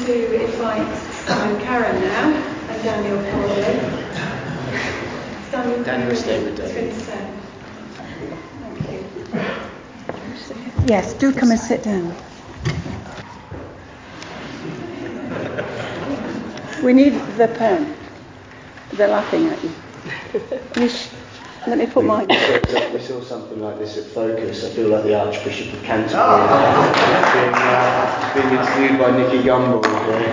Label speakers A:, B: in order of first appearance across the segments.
A: to invite Sam and Karen now, and Daniel probably.
B: Daniel will stay with David.
A: Thank you.
C: Yes, do come and sit down. We need the pen. They're laughing at you. Let me put mine.
B: We saw something like this at Focus. I feel like the Archbishop of Canterbury being interviewed by Nicky Gumbel.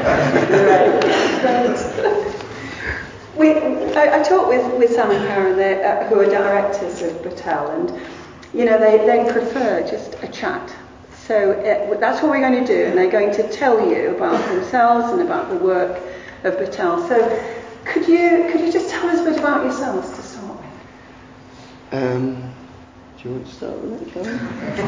C: I talked with Sam and Karen, who are directors of Battelle, and they prefer just a chat. So that's what we're going to do, and they're going to tell you about themselves and about the work of Battelle. So could you just tell us a bit about yourselves to start with?
B: Do you want to start with it, Karen?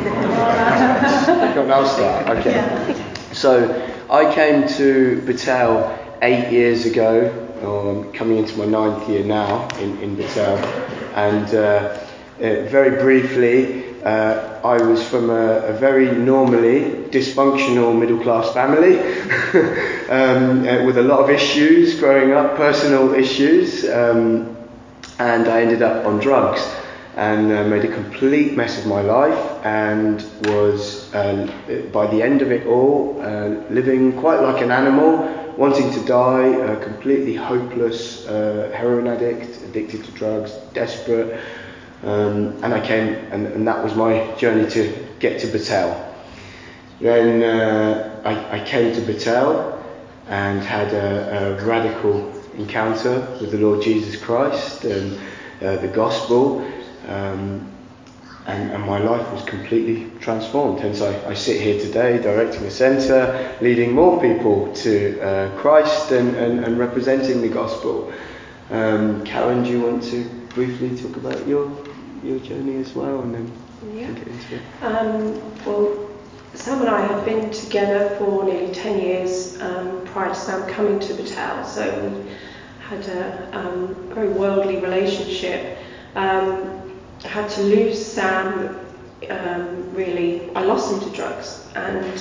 B: I'll start. Okay. Yeah. So I came to Battelle 8 years ago, coming into my 9th year now in Battelle, and very briefly, I was from a very normally dysfunctional middle-class family with a lot of issues growing up, personal issues, and I ended up on drugs and made a complete mess of my life, and was, by the end of it all, living quite like an animal, wanting to die, completely hopeless, heroin addict, addicted to drugs, desperate. And I came, and that was my journey to get to Battelle. Then I came to Battelle and had a radical encounter with the Lord Jesus Christ and the gospel, and my life was completely transformed. Hence I sit here today directing a centre, leading more people to Christ and representing the gospel. Karen, do you want to briefly talk about your journey as well, and then get into it?
A: Well, Sam and I have been together for nearly 10 years prior to Sam coming to Battelle, so we had a very worldly relationship. I had to lose Sam, really. I lost him to drugs, and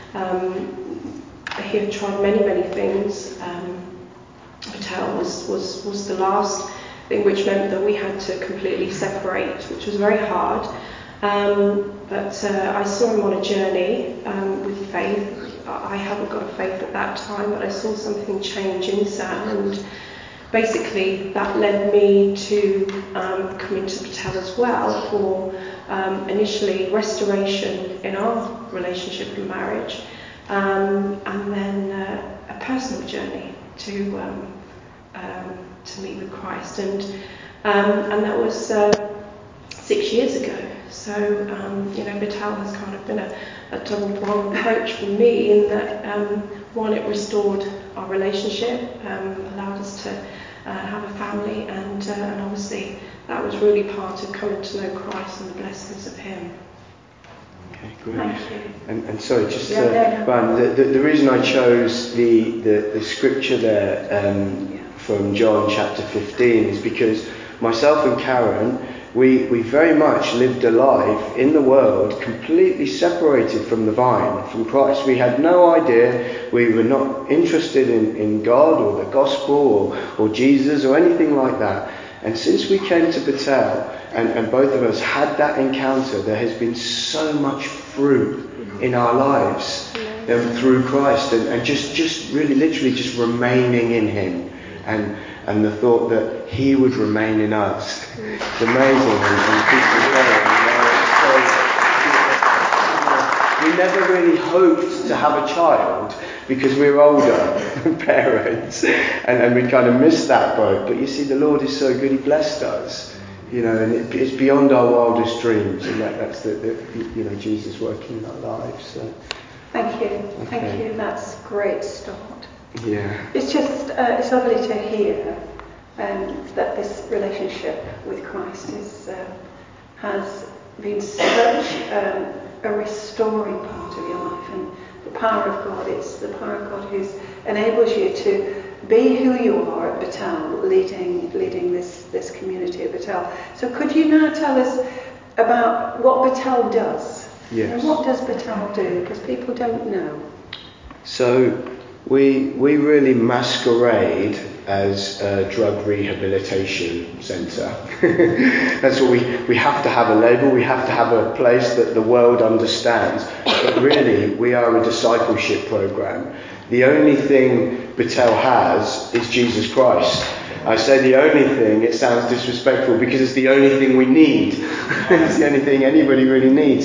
A: he had tried many things. Battelle was the last thing, which meant that we had to completely separate, which was very hard. But I saw him on a journey with faith. I hadn't got a faith at that time, but I saw something change in Sam, and basically that led me to come into Battelle as well for initially restoration in our relationship and marriage, and then a personal journey to meet with Christ, and that was 6 years ago. So Battelle has kind of been a double-pronged approach for me, in that one, it restored our relationship, allowed us to have a family, and obviously that was really part of coming to know Christ and the blessings of Him.
B: Okay, great.
A: Thank you.
B: And sorry, just Brian, the reason I chose the scripture there from John chapter 15 is because myself and Karen, we very much lived a life in the world completely separated from the vine, from Christ. We had no idea, we were not interested in God or the gospel or Jesus or anything like that. And since we came to Battelle and both of us had that encounter, there has been so much fruit in our lives through Christ, and just really literally just remaining in Him, and the thought that He would remain in us. It's amazing. We never really hoped to have a child because we were older parents, and we kind of missed that boat. But you see, the Lord is so good; He blessed us, and it's beyond our wildest dreams, and that's the Jesus working in our lives. So.
C: Thank you.
B: Okay.
C: Thank you. That's a great start.
B: Yeah.
C: It's just it's lovely to hear that this relationship with Christ has been such a restoring part of your life, and the power of God. It's the power of God who enables you to be who you are at Battelle, leading this community at Battelle. So could you now tell us about what Battelle does?
B: Yes.
C: And what does Battelle do? Because people don't know.
B: So we really masquerade as a drug rehabilitation centre. That's what we have to have a label, we have to have a place that the world understands. But really, we are a discipleship programme. The only thing Bethel has is Jesus Christ. I say the only thing, it sounds disrespectful because it's the only thing we need. It's the only thing anybody really needs.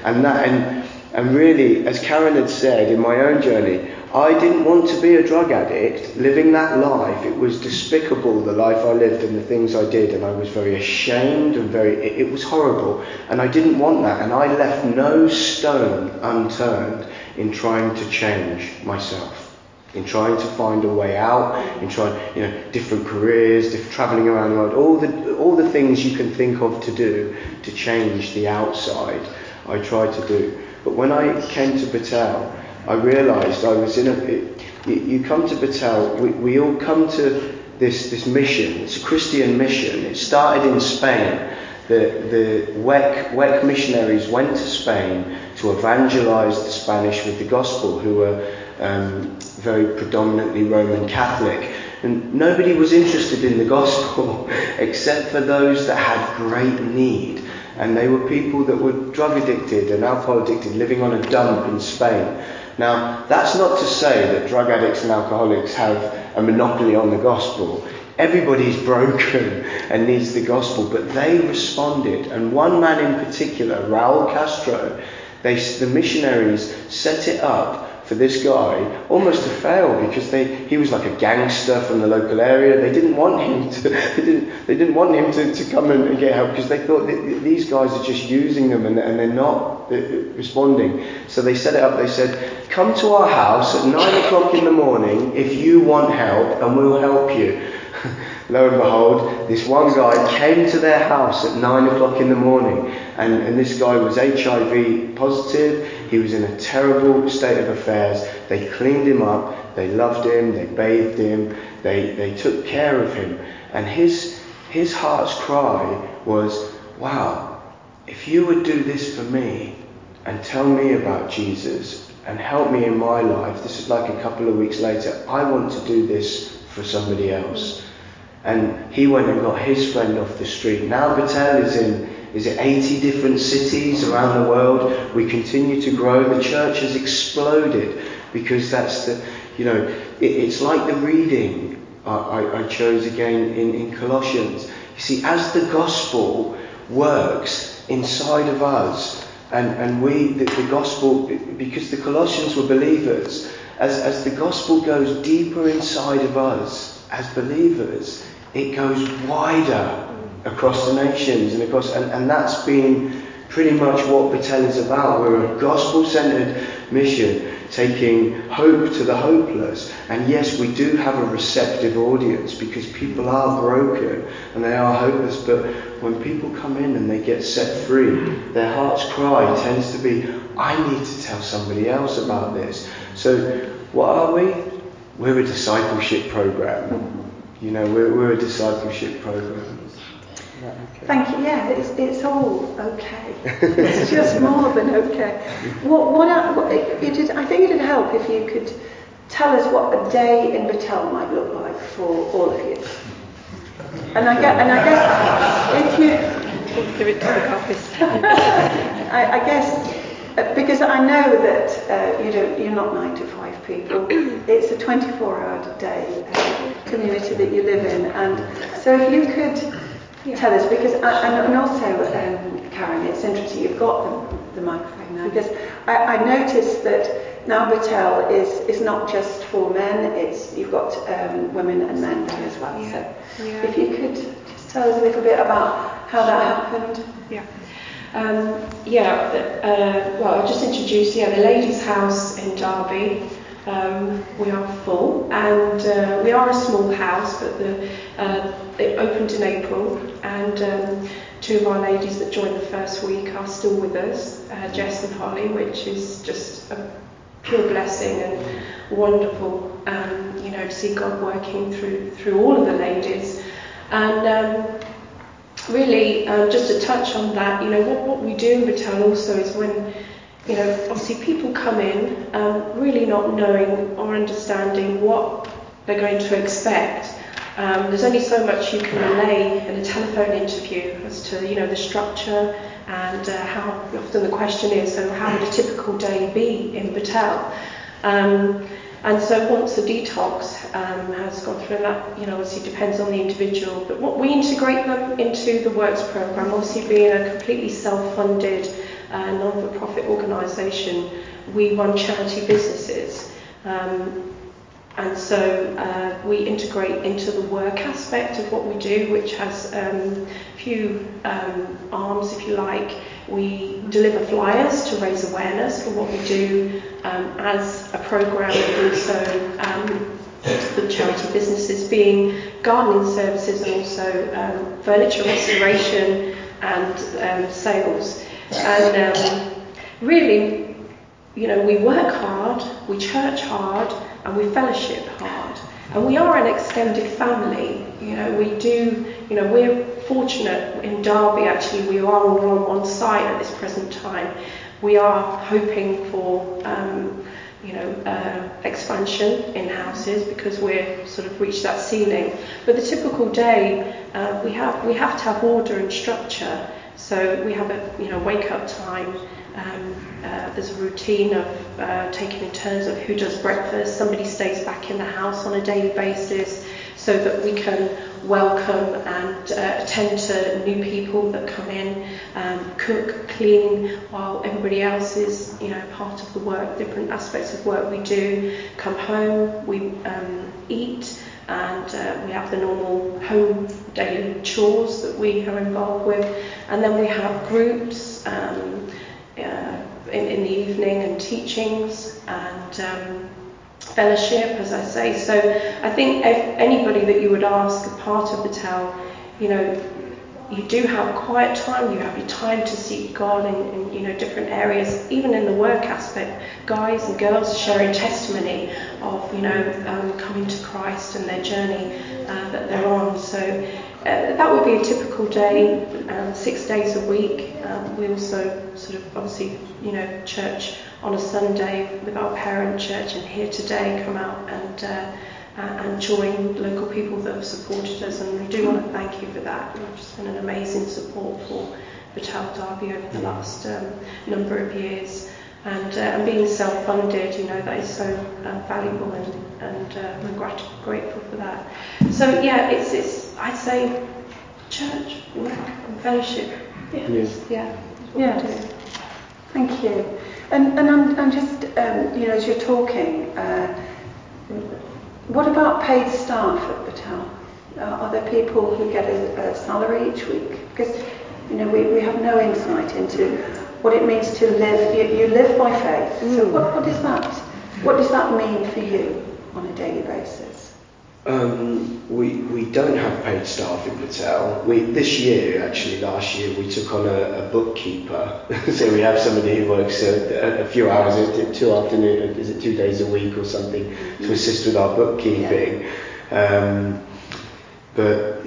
B: And really, as Karen had said, in my own journey, I didn't want to be a drug addict, living that life. It was despicable, the life I lived and the things I did, and I was very ashamed and it was horrible, and I didn't want that, and I left no stone unturned in trying to change myself, in trying to find a way out, in trying, different careers, travelling around the world, all the things you can think of to do to change the outside, I tried to do. But when I came to Bethel, I realised I was you come to Bethel, we all come to this mission. It's a Christian mission. It started in Spain. The WEC missionaries went to Spain to evangelise the Spanish with the gospel, who were very predominantly Roman Catholic. And nobody was interested in the gospel except for those that had great need. And they were people that were drug addicted and alcohol addicted, living on a dump in Spain. Now, that's not to say that drug addicts and alcoholics have a monopoly on the gospel. Everybody's broken and needs the gospel, but they responded. And one man in particular, Raul Castro, the missionaries set it up for this guy almost to fail, because he was like a gangster from the local area. They didn't want him to come and get help, because they thought that these guys are just using them and they're not responding. So they set it up. They said, come to our house at 9 o'clock in the morning if you want help, and we'll help you. Lo and behold, this one guy came to their house at 9 o'clock in the morning, and this guy was HIV positive. He was in a terrible state of affairs. They cleaned him up, they loved him, they bathed him, they took care of him. And his heart's cry was, wow, if you would do this for me and tell me about Jesus and help me in my life, this is like a couple of weeks later, I want to do this for somebody else. And he went and got his friend off the street. Now Bethel is in 80 different cities around the world. We continue to grow. The church has exploded, because that's it's like the reading I chose again in Colossians. You see, as the gospel works inside of us, and the gospel, because the Colossians were believers, as the gospel goes deeper inside of us as believers, it goes wider across the nations and that's been pretty much what Bethel is about. We're a gospel-centered mission, taking hope to the hopeless. And yes, we do have a receptive audience, because people are broken and they are hopeless. But when people come in and they get set free, their heart's cry tends to be, I need to tell somebody else about this. So what are we? We're a discipleship program. We're a discipleship program. Okay.
C: Thank you. Yeah, it's all okay. It's just more than okay. I think it'd help if you could tell us what a day in Bethel might look like for all of you. And I guess if you
A: give it to the copies.
C: I guess because I know that you're not 9 to 5 people. It's a 24-hour day community that you live in, and so if you could. Tell us, because and also Karen, it's interesting you've got the microphone now, because I noticed that now Bethel is not just for men, you've got women and men there as well. Yeah. So if you could just tell us a little bit about how that happened.
A: Yeah. Well, I'll just introduce the ladies' house in Derby. We are full, and we are a small house, but it opened in April, and 2 of our ladies that joined the first week are still with us, Jess and Holly, which is just a pure blessing and wonderful, to see God working through all of the ladies. And really, just to touch on that, what we do in Bethel also is when obviously people come in really not knowing or understanding what they're going to expect. There's only so much you can relay in a telephone interview as to, the structure and how often the question is, so how would a typical day be in Battelle? And so once the detox has gone through, and that obviously depends on the individual, but what we integrate them into the Works programme, obviously being a completely self-funded non-for-profit organisation, we run charity businesses. And so we integrate into the work aspect of what we do, which has a few arms, if you like. We deliver flyers to raise awareness for what we do as a programme, and also the charity businesses being gardening services and also furniture restoration and sales. And really, we work hard, we church hard, and we fellowship hard. And we are an extended family. We do, we're fortunate in Derby, actually, we are all on one site at this present time. We are hoping for, expansion in houses because we're sort of reached that ceiling. But the typical day, we have to have order and structure. So we have a, wake up time. There's a routine of taking in turns of who does breakfast. Somebody stays back in the house on a daily basis so that we can welcome and attend to new people that come in, cook, clean, while everybody else is, part of the work, different aspects of work we do. Come home, we eat, and we have the normal home daily chores that we are involved with, and then we have groups in the evening and teachings and fellowship, as I say. So I think anybody that you would ask a part of Battelle, you do have quiet time, you have your time to seek God in different areas, even in the work aspect, guys and girls sharing testimony of coming to Christ and their journey that they're on. So that would be a typical day, 6 days a week. We also sort of obviously church on a Sunday with our parent church, and Here Today come out and join local people that have supported us, and we do want to thank you for that. You've just been an amazing support for Battelle Derby over the last number of years, and being self-funded, that is so valuable, and we're grateful for that. So yeah, it's I'd say church, work, and fellowship. Yeah.
C: Thank you. And I'm just as you're talking. What about paid staff at Battelle? Are there people who get a salary each week? Because we have no insight into what it means to live. You live by faith. So what is that? What does that mean for you on a daily basis?
B: We don't have paid staff in Battelle. Last year, we took on a bookkeeper. So we have somebody who works a few hours, 2 days a week or something, to assist with our bookkeeping. But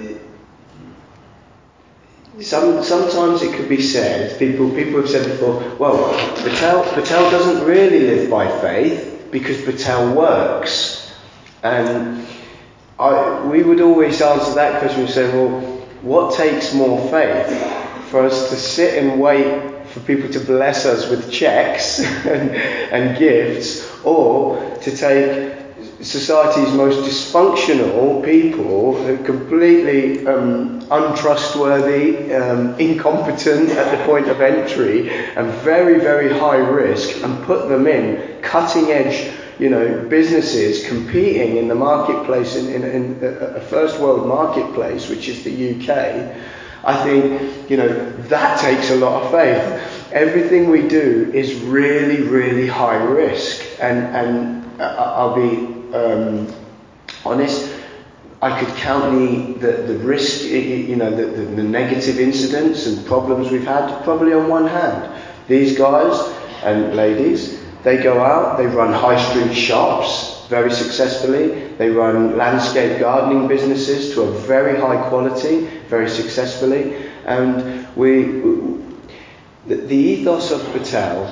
B: sometimes it could be said, people have said before, well, Battelle doesn't really live by faith because Battelle works. And we would always answer that question and say, well, what takes more faith? For us to sit and wait for people to bless us with checks and gifts, or to take society's most dysfunctional people, completely untrustworthy, incompetent at the point of entry, and very, very high risk, and put them in cutting edge businesses competing in the marketplace, in a first world marketplace, which is the UK. I think, that takes a lot of faith. Everything we do is really, really high risk. And I'll be honest, I could count the risk, the negative incidents and problems we've had probably on one hand. These guys and ladies, they go out, they run high street shops very successfully. They run landscape gardening businesses to a very high quality, very successfully. And the ethos of Battelle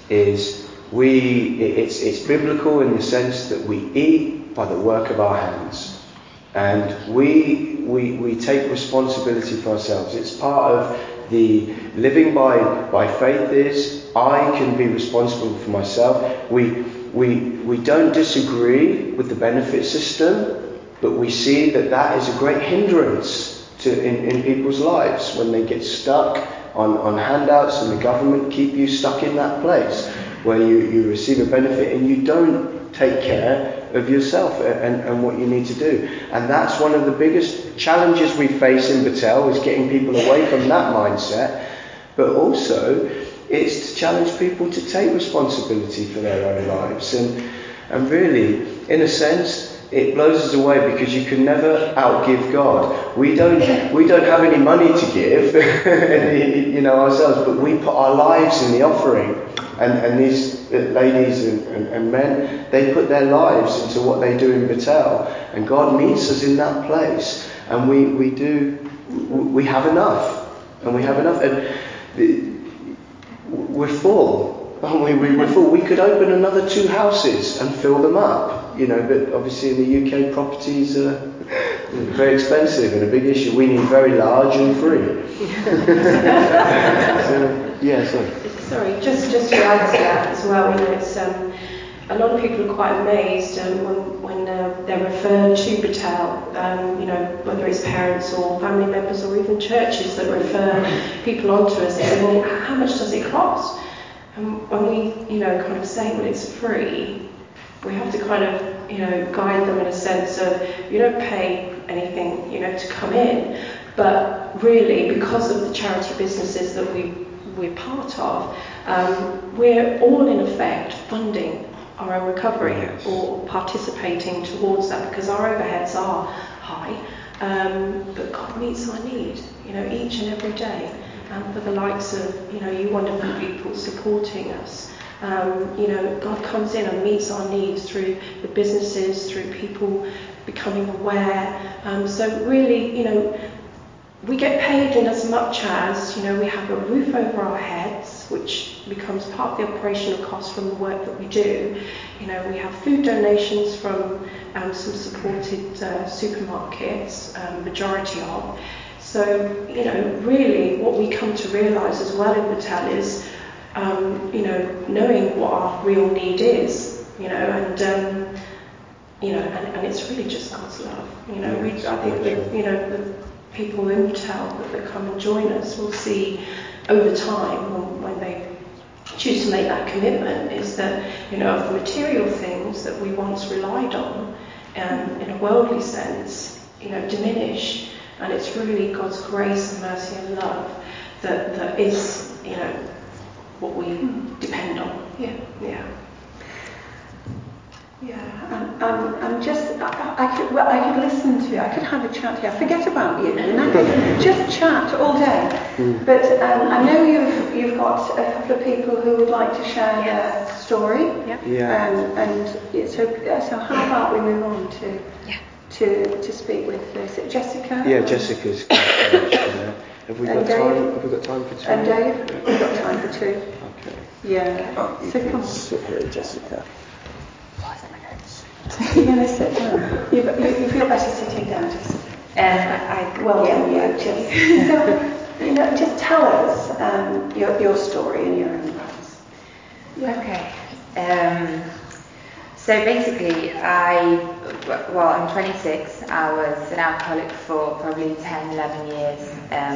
B: is it's biblical in the sense that we eat by the work of our hands, and we take responsibility for ourselves. It's part of the living by faith is I can be responsible for myself. We don't disagree with the benefit system, but we see that is a great hindrance in people's lives when they get stuck on handouts and the government keep you stuck in that place where you receive a benefit and you don't take care of yourself and what you need to do. And that's one of the biggest challenges we face in Battelle, is getting people away from that mindset, but also it's to challenge people to take responsibility for their own lives. And really, in a sense, it blows us away because you can never outgive God. We don't have any money to give, ourselves, but we put our lives in the offering. And these ladies and men, they put their lives into what they do in Battelle, and God meets us in that place, and we have enough, and we're full, aren't we? We're full. We could open another 2 houses and fill them up, but obviously in the UK properties are very expensive and a big issue. We need very large and free.
A: Sorry, just to add to that as well, it's a lot of people are quite amazed when they're referred to Battelle, whether it's parents or family members or even churches that refer people onto us. They say, well, how much does it cost? And when we, kind of say, well, it's free, we have to kind of, guide them in a sense of, you don't pay anything, to come in, but really because of the charity businesses that we're part of, we're all in effect funding our own recovery.
B: Yes.
A: Or participating towards that, because our overheads are high, but God meets our need, each and every day. For the likes of, you wonderful people supporting us, God comes in and meets our needs through the businesses, through people becoming aware. So really, we get paid in as much as, we have a roof over our heads, which becomes part of the operational cost from the work that we do. We have food donations from some supported supermarkets, majority of. So, really what we come to realise as well in Battelle is, knowing what our real need is, and it's really just God's love. I think that, the people in Battelle that come and join us will see over time when they choose to make that commitment is that, of the material things that we once relied on in a worldly sense, diminish. And it's really God's grace and mercy and love that is, what we depend on. Yeah.
C: I'm just, I could listen to you, I could have a chat here, forget about you, and I could just chat all day. But I know you've got a couple of people who would like to share their story. And so how about we move on to speak with, is it Jessica?
B: Yeah, Jessica's. Have we got time? Have we got time for 2?
C: And Dave? We've got time for 2.
B: Okay.
C: Yeah.
B: You
C: So
B: can
C: come on.
B: sit here, Jessica.
C: You're going to sit down. You feel better sitting down, Jessica. Well done, you. So, just tell us your story in your own words.
D: Okay. So basically, I'm 26. I was an alcoholic for probably 10, 11 years.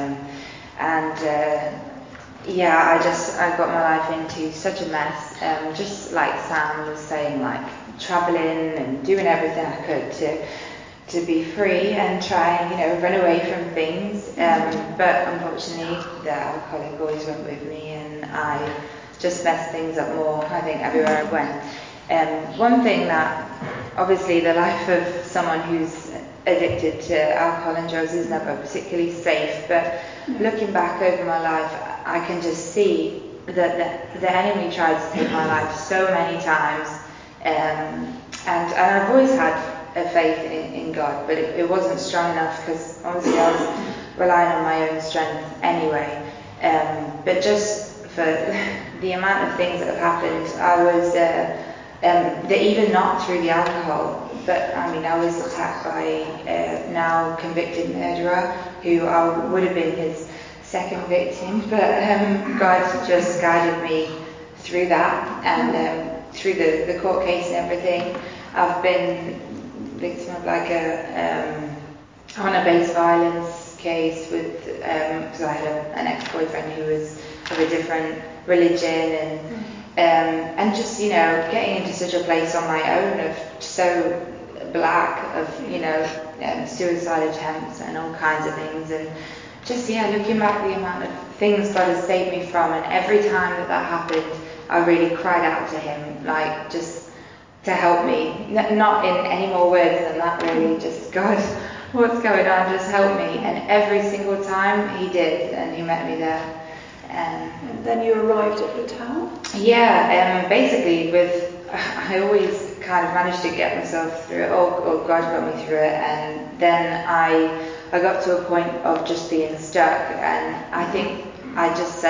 D: I got my life into such a mess. Just like Sam was saying, like traveling and doing everything I could to be free and try and run away from things. But unfortunately, the alcoholic always went with me, and I just messed things up more, I think, everywhere I went. One thing that, obviously, the life of someone who's addicted to alcohol and drugs is never particularly safe, but looking back over my life, I can just see that the enemy tried to take my life so many times, and I've always had a faith in God, but it wasn't strong enough because obviously I was relying on my own strength anyway. But just for the amount of things that have happened. I was, even not through the alcohol, but I mean, I was attacked by a now convicted murderer who would have been his second victim, but God just guided me through that, and through the court case and everything. I've been victim of like a honour-based violence case with, because I had an ex-boyfriend who was of a different religion, and just, you know, getting into such a place on my own of so black of, you know, suicide attempts and all kinds of things, and just, yeah, looking back the amount of things God has saved me from, and every time that happened, I really cried out to Him, like, just to help me, not in any more words than that, really, just, God, what's going on, just help me, and every single time He did, and He met me there.
C: And then you arrived at Battelle?
D: Yeah, basically I always kind of managed to get myself through it, or God got me through it, and then I got to a point of just being stuck, and I think I just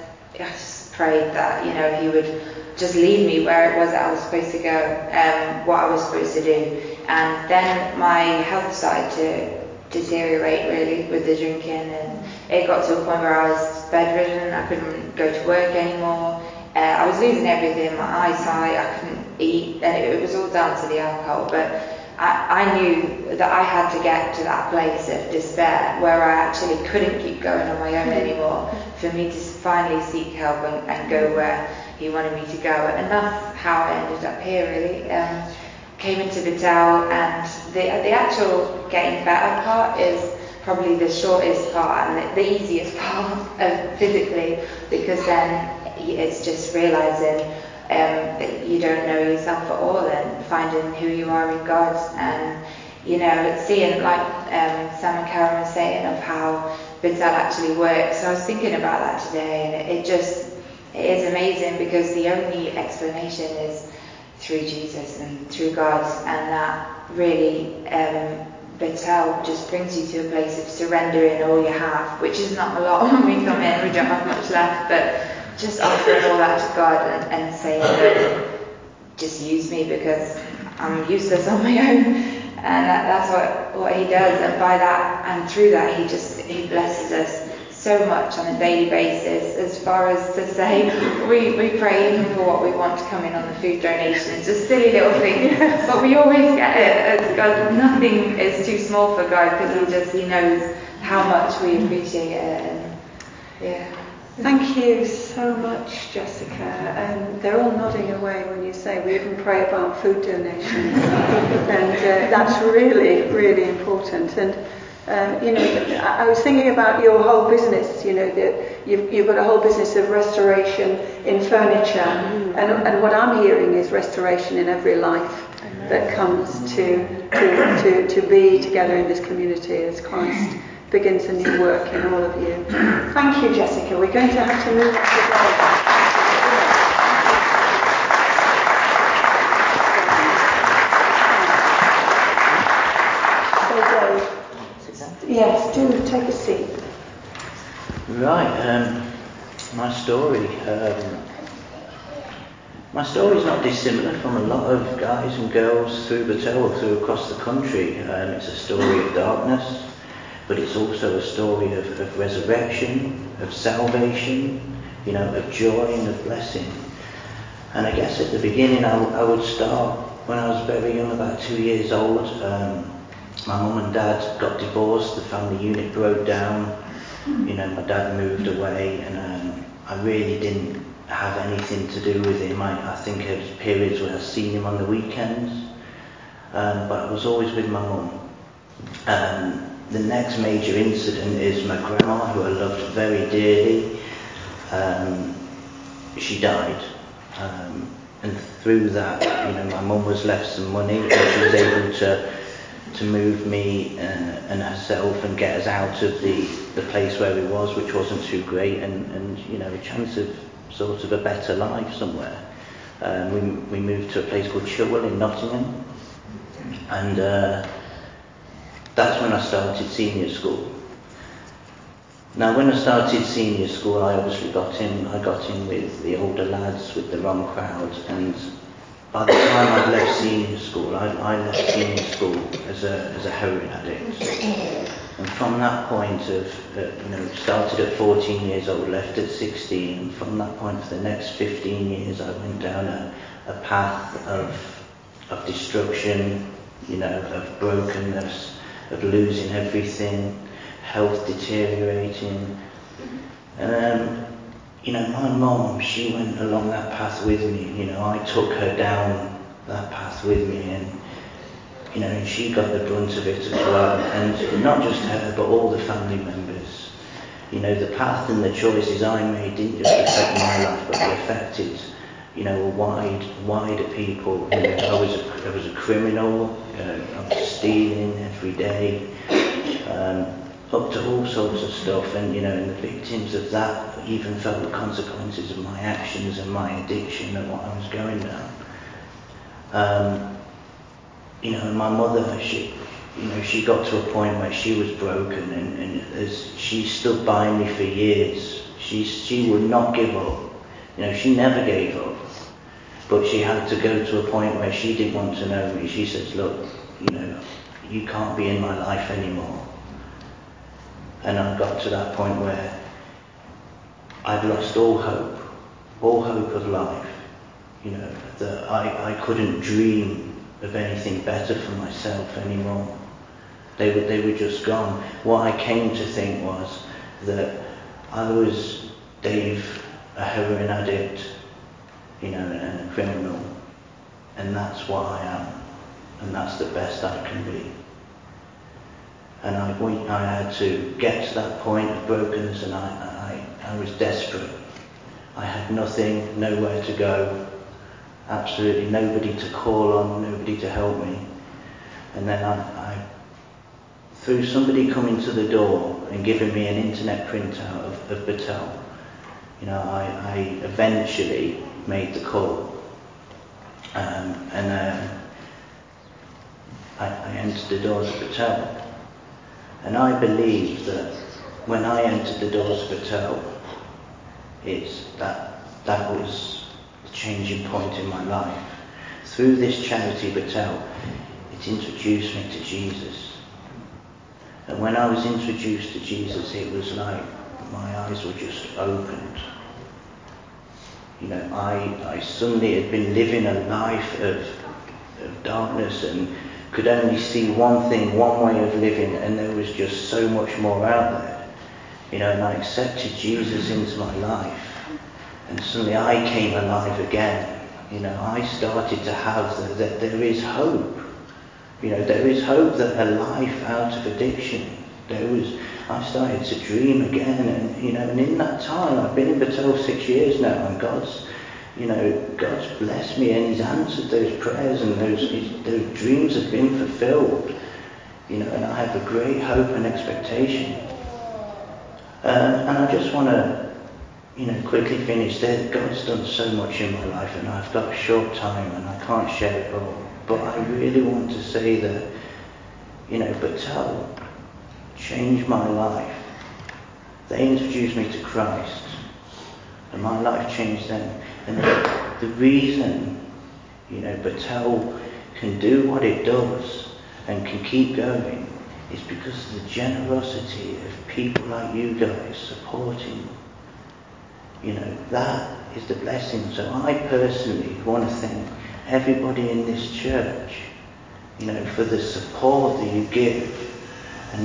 D: prayed that, you know, He would just lead me where it was that I was supposed to go, what I was supposed to do. And then my health started to deteriorate really with the drinking, and it got to a point where I was bedridden. I couldn't go to work anymore. I was losing everything, my eyesight, I couldn't eat, and it was all down to the alcohol. But I knew that I had to get to that place of despair where I actually couldn't keep going on my own anymore, for me to finally seek help and go where He wanted me to go. And that's how I ended up here, really. Came into Battelle, and the actual getting better part is probably the shortest part and the easiest part of physically, because then it's just realising that you don't know yourself at all, and finding who you are in God, and, you know, seeing, like Sam and Karen were saying, of how Battelle actually works. So I was thinking about that today, and it is amazing, because the only explanation is through Jesus and through God, and that really Battelle just brings you to a place of surrendering all you have, which is not a lot when we come in, we don't have much left, but just offering all that to God and saying, "Lord, just use me, because I'm useless on my own." And that's what He does, and by that and through that He blesses us so much on a daily basis, as far as to say we pray even for what we want to come in on the food donations, just silly little things, but we always get it. As God, nothing is too small for God, because He knows how much we appreciate it. And yeah.
C: Thank you so much, Jessica. They're all nodding away when you say we even pray about food donations, and that's really, really important. And you know, I was thinking about your whole business. You know, that you've got a whole business of restoration in furniture, and what I'm hearing is restoration in every life that comes to be together in this community as Christ begins a new work in all of you. Thank you, Jessica. We're going to have to move on to Dave. Yes, do take a seat.
E: Right, my story. My story is not dissimilar from a lot of guys and girls through Battelle, through across the country. It's a story of darkness, but it's also a story of resurrection, of salvation, you know, of joy and of blessing. And I guess at the beginning I would start when I was very young, about 2 years old. My mum and dad got divorced, the family unit broke down, you know, my dad moved away, and I really didn't have anything to do with him. I think there was periods when I seen him on the weekends, but I was always with my mum. The next major incident is my grandma, who I loved very dearly. She died, and through that, you know, my mum was left some money, and she was able to move me and herself and get us out of the place where we was, which wasn't too great, and you know, a chance of sort of a better life somewhere. We moved to a place called Chilwell in Nottingham, and that's when I started senior school. Now, when I started senior school, I obviously got in with the older lads, with the wrong crowd, and by the time I'd left senior school, I left senior school as a heroin addict. And from that point started at 14 years old, left at 16, and from that point for the next 15 years, I went down a path of destruction, of brokenness, of losing everything, health deteriorating. My mum, she went along that path with me. I took her down that path with me, and she got the brunt of it as well. And not just her, but all the family members. The path and the choices I made didn't just affect my life, but they affected, wider people. I was a criminal. I was stealing every day. Up to all sorts of stuff, and the victims of that even felt the consequences of my actions and my addiction and what I was going down. And my mother, she got to a point where she was broken, and as she stood by me for years. She would not give up. She never gave up, but she had to go to a point where she didn't want to know me. She says, "Look, you can't be in my life anymore." And I got to that point where I'd lost all hope of life, that I couldn't dream of anything better for myself anymore. They were just gone. What I came to think was that I was Dave, a heroin addict, and a criminal, and that's what I am, and that's the best I can be. And I had to get to that point of brokenness, and I was desperate. I had nothing, nowhere to go, absolutely nobody to call on, nobody to help me. And then I through somebody coming to the door and giving me an internet printout of Battelle, I eventually made the call. I entered the doors of Battelle. And I believe that when I entered the doors of Battelle, that was the changing point in my life. Through this charity, Battelle, it introduced me to Jesus. And when I was introduced to Jesus, it was like my eyes were just opened. I suddenly had been living a life of darkness and could only see one thing, one way of living, and there was just so much more out there. And I accepted Jesus into my life, and suddenly I came alive again. I started to have that there is hope. There is hope that a life out of addiction. I started to dream again, and in that time, I've been in Battelle 6 years now, and God's blessed me, and He's answered those prayers, and those dreams have been fulfilled. And I have a great hope and expectation. And I just want to, quickly finish there. God's done so much in my life, and I've got a short time, and I can't share it all. But I really want to say that, Battelle changed my life. They introduced me to Christ, and my life changed them. And the reason, Battelle can do what it does and can keep going is because of the generosity of people like you guys supporting. That is the blessing. So I personally want to thank everybody in this church, for the support that you give, and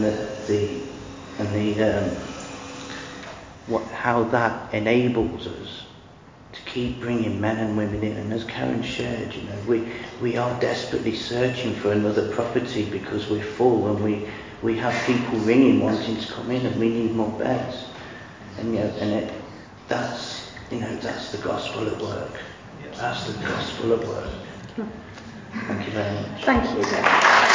E: how that enables us to keep bringing men and women in. And as Karen shared, we are desperately searching for another property because we're full, and we have people ringing wanting to come in, and we need more beds. And that's the gospel at work. That's the gospel at work. Thank you very much.
C: Thank you, Dave.